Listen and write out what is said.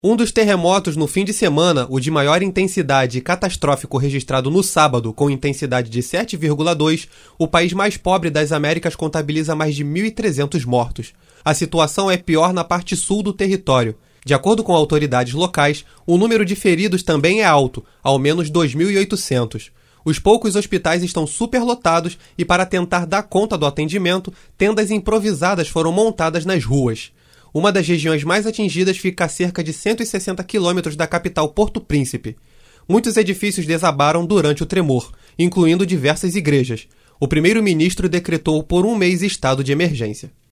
Um dos terremotos no fim de semana, o de maior intensidade e catastrófico registrado no sábado, com intensidade de 7,2, o país mais pobre das Américas contabiliza mais de 1.300 mortos. A situação é pior na parte sul do território. De acordo com autoridades locais, o número de feridos também é alto, ao menos 2.800. Os poucos hospitais estão superlotados e, para tentar dar conta do atendimento, tendas improvisadas foram montadas nas ruas. Uma das regiões mais atingidas fica a cerca de 160 quilômetros da capital Porto Príncipe. Muitos edifícios desabaram durante o tremor, incluindo diversas igrejas. O primeiro-ministro decretou por um mês estado de emergência.